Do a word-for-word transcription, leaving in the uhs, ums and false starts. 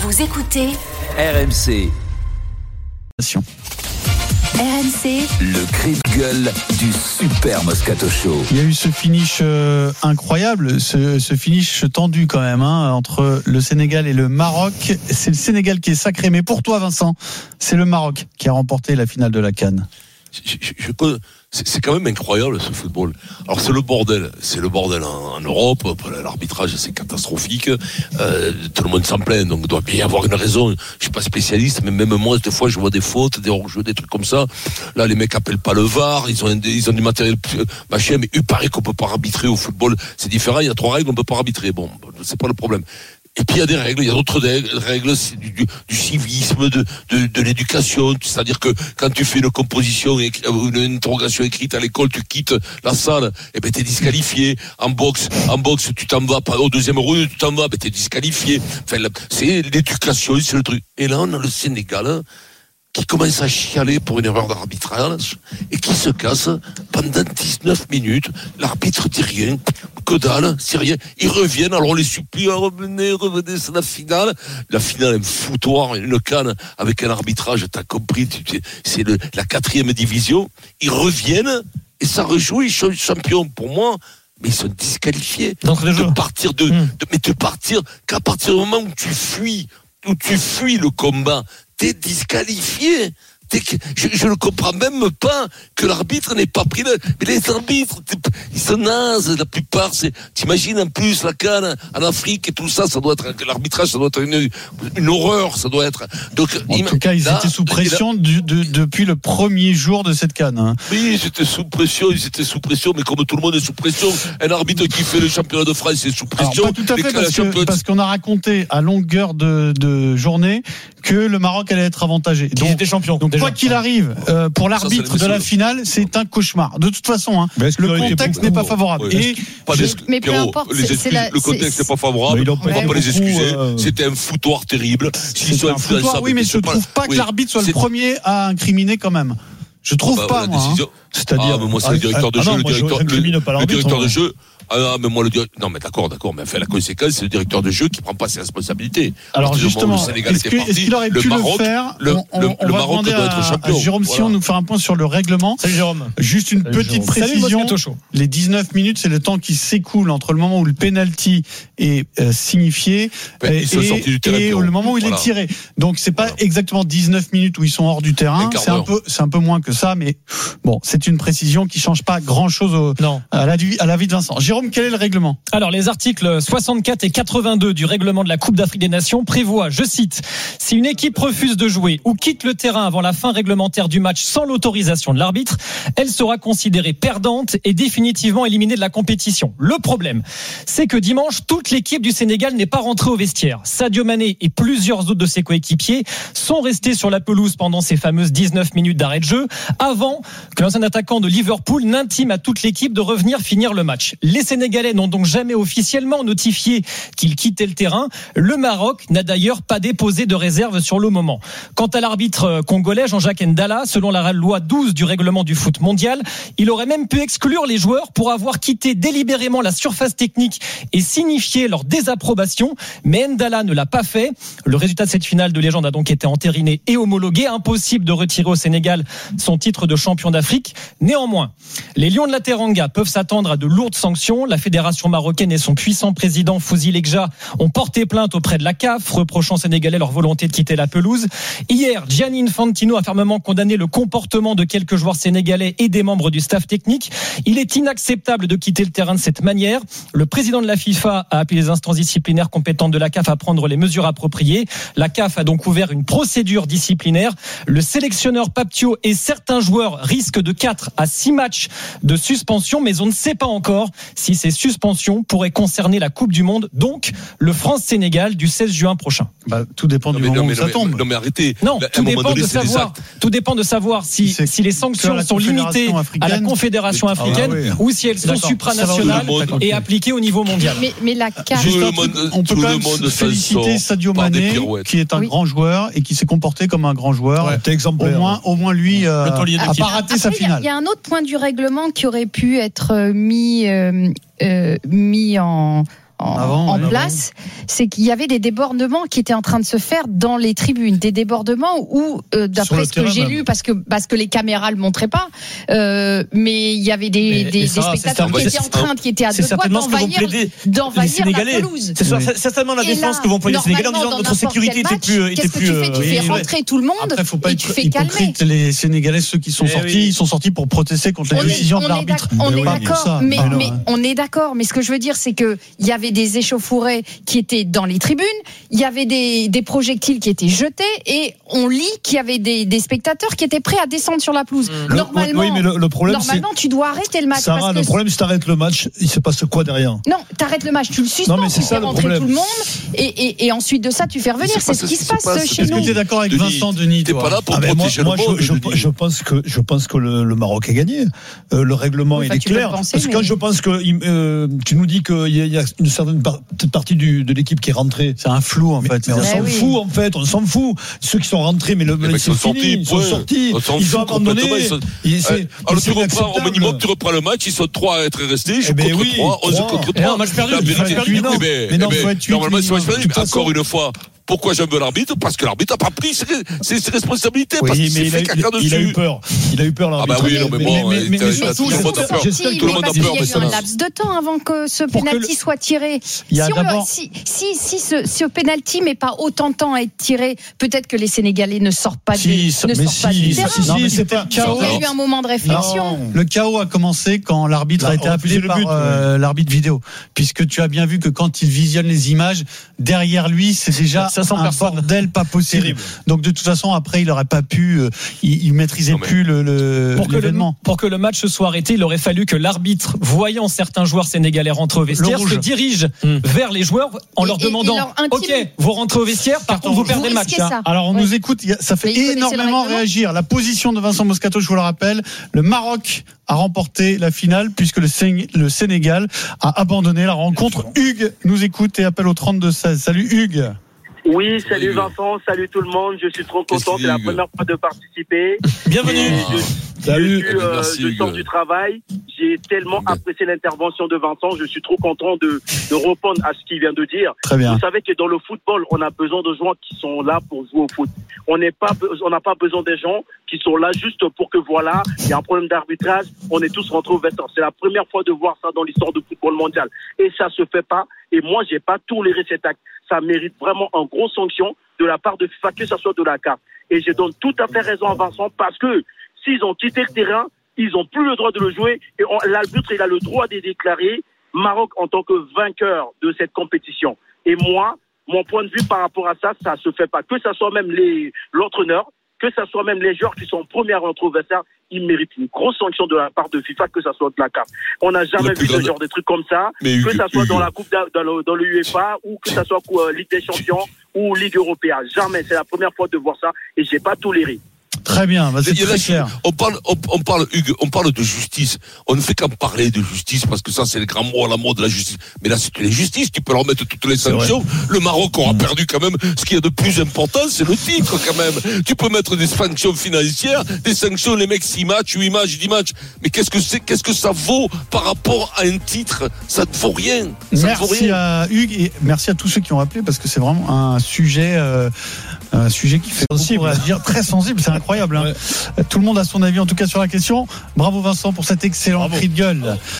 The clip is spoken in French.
Vous écoutez R M C. R M C, Le cri de gueule du Super Moscato Show. Il y a eu ce finish euh, incroyable, ce, ce finish tendu quand même, hein, entre le Sénégal et le Maroc. C'est le Sénégal qui est sacré, mais pour toi, Vincent, c'est le Maroc qui a remporté la finale de la CAN. Je, je, je peux, c'est, c'est quand même incroyable ce football. Alors c'est le bordel, c'est le bordel en, en Europe. L'arbitrage c'est catastrophique. Euh, tout le monde s'en plaint, donc il doit bien y avoir une raison. Je suis pas spécialiste, mais même moi des fois je vois des fautes, des hors-jeux, des trucs comme ça. Là les mecs appellent pas le V A R, ils ont ils ont du matériel machin, mais il paraît qu'on peut pas arbitrer au football. C'est différent, il y a trois règles, on peut pas arbitrer. Bon, c'est pas le problème. Et puis il y a des règles, il y a d'autres règles, c'est du, du, du civisme, de, de, de l'éducation. C'est-à-dire que quand tu fais une composition, une interrogation écrite à l'école, tu quittes la salle, et ben t'es disqualifié. En boxe, en boxe, tu t'en vas pas au deuxième round, tu t'en vas, ben t'es disqualifié. Enfin, c'est l'éducation, c'est le truc. Et là, on a le Sénégal qui commence à chialer pour une erreur d'arbitrage et qui se casse pendant dix-neuf minutes. L'arbitre dit rien, que dalle, c'est rien. Ils reviennent, alors on les supplie, revenez, revenez, c'est la finale. La finale, un foutoir, une canne avec un arbitrage, t'as compris, c'est le, la quatrième division. Ils reviennent et ça rejoue, ils sont champions pour moi. Mais ils sont disqualifiés. De partir de, mmh. de, mais de partir qu'à partir du moment où tu fuis, où tu fuis le combat, t'es disqualifié. T'es, je, je ne comprends même pas que l'arbitre n'ait pas pris le, mais les arbitres, ils sont nazes, la plupart, c'est, t'imagines en plus la CAN en Afrique et tout ça, ça doit être, l'arbitrage, ça doit être une, une horreur, ça doit être, donc, en tout cas, ils là, étaient sous pression là, du, de, depuis le premier jour de cette CAN, hein. Oui, ils étaient sous pression, ils étaient sous pression, mais comme tout le monde est sous pression, un arbitre qui fait le championnat de France est sous pression. Alors, pas tout à fait, parce, que, parce qu'on a raconté à longueur de, de journée que le Maroc allait être avantagé. Donc, ils étaient champions. Donc, quoi qu'il arrive, euh, pour l'arbitre ça, de la finale, c'est un cauchemar. De toute façon, hein, le contexte n'est pas favorable. Ouais, et pas je, mais peu importe, les excuses, la, le contexte n'est pas favorable. On ne va pas les excuser. Euh... C'était un foutoir terrible. S'ils sont un foutoir, oui, mais je ne trouve pas que oui, l'arbitre soit le premier à incriminer quand même. Je trouve bah, pas, moi. Hein. C'est-à-dire, ah, mais moi, c'est le directeur de ah, jeu, non, le directeur, le, le directeur de jeu. Ah mais moi le directeur... non mais d'accord d'accord mais enfin la conséquence c'est le directeur de jeu qui prend pas ses responsabilités. Alors justement, le Sénégal est-ce, que, parti, est-ce qu'il aurait pu le, Maroc, le faire le, on, le, on le va Maroc demander doit à, être champion. À Jérôme voilà. Sion nous faire un point sur le règlement. Salut Jérôme. Juste une Salut petite Jérôme. précision. Les dix-neuf minutes c'est le temps qui s'écoule entre le moment où le penalty est euh, signifié ben, et, et, et le moment où il voilà. est tiré. Donc c'est pas voilà. exactement dix-neuf minutes où ils sont hors du terrain, c'est un peu c'est un peu moins que ça, mais bon c'est une précision qui change pas grand chose au, à la à la vie de Vincent. Jérôme, quel est le règlement? Alors les articles soixante-quatre et quatre-vingt-deux du règlement de la Coupe d'Afrique des Nations prévoient, je cite, si une équipe refuse de jouer ou quitte le terrain avant la fin réglementaire du match sans l'autorisation de l'arbitre, elle sera considérée perdante et définitivement éliminée de la compétition. Le problème, c'est que dimanche, toute l'équipe du Sénégal n'est pas rentrée au vestiaire. Sadio Mané et plusieurs autres de ses coéquipiers sont restés sur la pelouse pendant ces fameuses dix-neuf minutes d'arrêt de jeu avant que l'ancien attaquant de Liverpool n'intime à toute l'équipe de revenir finir le match. Les Sénégalais n'ont donc jamais officiellement notifié qu'il quittait le terrain. Le Maroc n'a d'ailleurs pas déposé de réserve sur le moment. Quant à l'arbitre congolais Jean-Jacques Ndala, selon la loi douze du règlement du foot mondial, il aurait même pu exclure les joueurs pour avoir quitté délibérément la surface technique et signifié leur désapprobation, mais Ndala ne l'a pas fait. Le résultat de cette finale de légende a donc été entériné et homologué. Impossible de retirer au Sénégal son titre de champion d'Afrique. Néanmoins, les Lions de la Teranga peuvent s'attendre à de lourdes sanctions. La fédération marocaine et son puissant président Fouzi Lekja ont porté plainte auprès de la C A F, reprochant aux Sénégalais leur volonté de quitter la pelouse. Hier, Gianni Infantino a fermement condamné le comportement de quelques joueurs sénégalais et des membres du staff technique. Il est inacceptable de quitter le terrain de cette manière. Le président de la FIFA a appelé les instances disciplinaires compétentes de la C A F à prendre les mesures appropriées. La C A F a donc ouvert une procédure disciplinaire. Le sélectionneur Paptio et certains joueurs risquent de quatre à six matchs de suspension, mais on ne sait pas encore si ces suspensions pourraient concerner la Coupe du Monde, donc le France-Sénégal du seize juin prochain. Bah, tout dépend non, du moment mais, où ça mais, tombe. Non mais arrêtez. Non, tout dépend, donné, de savoir, tout dépend de savoir si, si les sanctions sont limitées à la Confédération africaine ah, oui. ou si elles sont D'accord. supranationales et appliquées au niveau mondial. Mais, mais la C A F... On peut quand même féliciter Sadio Mané, qui est un oui. grand joueur et qui s'est comporté comme un grand joueur. Ouais, t'es exemplaire. Au moins, au moins lui euh, a pas raté Après, sa finale. Il y a un autre point du règlement qui aurait pu être mis, euh, euh, mis en... en, avant, en ouais, place, avant. C'est qu'il y avait des débordements qui étaient en train de se faire dans les tribunes, des débordements où, euh, d'après ce que j'ai même. lu, parce que parce que les caméras le montraient pas, euh, mais il y avait des, mais, des, ça, des spectateurs qui étaient en train, qui étaient à deux doigts d'envahir, d'envahir la pelouse. C'est oui. certainement la défense que vont employer les Sénégalais en disant notre sécurité était plus, était plus. Qu'est-ce que tu fais ? Tu fais rentrer tout le monde. Après, faut pas être hypocrite. Les Sénégalais, ceux qui sont sortis, ils sont sortis pour protester contre les décisions de l'arbitre. On est d'accord, mais on est d'accord. Mais ce que je veux dire, c'est que il y avait des échauffourées qui étaient dans les tribunes, il y avait des, des projectiles qui étaient jetés, et on lit qu'il y avait des, des spectateurs qui étaient prêts à descendre sur la pelouse. Le, normalement, oui, mais le, le problème, normalement tu dois arrêter le match. Sarah, parce que le problème, si t'arrêtes le match, il se passe quoi derrière ? Non, t'arrêtes le match, tu le suspends, non, mais c'est tu ça, fais rentrer problème. tout le monde, et, et, et ensuite de ça, tu fais revenir. C'est, c'est ce qui se passe pas, chez nous. Est-ce que tu es d'accord avec Denis, Vincent Denis ? T'es pas là pour ah ben protéger moi, le moi, monde. Je, je, je pense que je pense que le, le Maroc a gagné. Euh, le règlement oui, il est clair. Penser, parce que mais... quand je pense que euh, tu nous dis qu'il y, y a une certaine par, partie du, de l'équipe qui est rentrée, c'est un flou en mais, fait. Mais on s'en oui. fout en fait, on s'en fout. Ceux qui sont rentrés, mais le mais ils sont sortis, ils sont sortis, ils ont abandonné. Alors tu reprends au minimum, tu reprends le match, ils sont trois à être restés, je contre trois, onze contre trois. Match perdu. Mais non, faut être huit. Normalement, c'est match perdu. Encore une fois. Pourquoi j'aime l'arbitre ? Parce que l'arbitre n'a pas pris ses, ses, ses responsabilités. Oui, parce qu'il s'est fait caca dessus. Il a eu peur. Il a eu peur, l'arbitre. Ah bah oui, non, mais bon, mais, mais, mais, mais tout le monde a peur. Tout le monde a peur. Il y a eu un laps de temps avant que ce penalty soit tiré. Si, on, si, si, si ce, ce penalty met pas autant de temps à être tiré, peut-être que les Sénégalais ne sortent pas si, du, ne sortent si, pas si, du terrain. Si, si, c'était le chaos. Il y a eu un moment de réflexion. Non. Le chaos a commencé quand l'arbitre a été appelé par euh, l'arbitre vidéo, puisque tu as bien vu que quand il visionne les images, derrière lui, c'est déjà un bordel pas possible. Donc de toute façon, après, il n'aurait pas pu, euh, il, il maîtrisait non, plus le, le pour l'événement. Que le, pour que le match soit arrêté, il aurait fallu que l'arbitre, voyant certains joueurs sénégalais rentrer au vestiaire, se dirige mmh. vers les joueurs en et, leur demandant et, et leur OK, vous rentrez au vestiaire, par contre vous perdez le match. Ça. Alors on ouais. nous écoute, ça fait énormément réagir. La position de Vincent Moscato, je vous le rappelle, le Maroc a remporté la finale puisque le, Sén- le Sénégal a abandonné la rencontre. Hugues nous écoute et appelle au trente-deux seize. Salut Hugues. Oui, salut Vincent, salut tout le monde. Je suis trop content, c'est la première fois de participer. Bienvenue. Je, salut. Je, suis, euh, Merci, je sors du travail. J'ai tellement okay. apprécié l'intervention de Vincent. Je suis trop content de, de répondre à ce qu'il vient de dire. Très bien. Vous savez que dans le football, on a besoin de gens qui sont là pour jouer au foot. On n'est pas, on n'a pas besoin des gens qui sont là juste pour que voilà, il y a un problème d'arbitrage. On est tous rentrés au vestiaire. C'est la première fois de voir ça dans l'histoire du football mondial. Et ça se fait pas. Et moi, j'ai pas toléré cet acte. Ça mérite vraiment une grosse sanction de la part de FIFA, que ça soit de la C A F. Et je donne tout à fait raison à Vincent, parce que s'ils ont quitté le terrain, ils n'ont plus le droit de le jouer, et on, l'arbitre, il a le droit de déclarer Maroc en tant que vainqueur de cette compétition. Et moi, mon point de vue par rapport à ça, ça se fait pas. Que ça soit même les, l'entraîneur, que ça soit même les joueurs qui sont premiers à rentrer au vestiaire, ils méritent une grosse sanction de la part de FIFA, que ça soit de la C A F. On n'a jamais vu ce genre de trucs comme ça, mais que ça soit dans la coupe, dans le, dans le U E F A, ou que ça soit euh, Ligue des Champions ou Ligue européenne. Jamais. C'est la première fois de voir ça, et j'ai pas toléré. Très bien, bah c'est très là, clair. On parle, on, on parle, Hugues, on parle de justice. On ne fait qu'en parler de justice parce que ça, c'est le grand mot à la mode de la justice. Mais là, c'est une justice. Tu peux leur mettre toutes les sanctions. Le Maroc aura mmh. perdu quand même. Ce qu'il y a de plus important, c'est le titre quand même. Tu peux mettre des sanctions financières, des sanctions, les mecs six matchs, huit matchs, dix matchs. Mais qu'est-ce que c'est, qu'est-ce que ça vaut par rapport à un titre? Ça ne vaut rien. Ça merci ne vaut rien. à Hugues et merci à tous ceux qui ont appelé, parce que c'est vraiment un sujet, euh, un sujet qui fait sensible, beaucoup réagir, très sensible. C'est incroyable. Hein. Ouais. Tout le monde a son avis en tout cas sur la question. Bravo Vincent pour cet excellent Bravo. cri de gueule.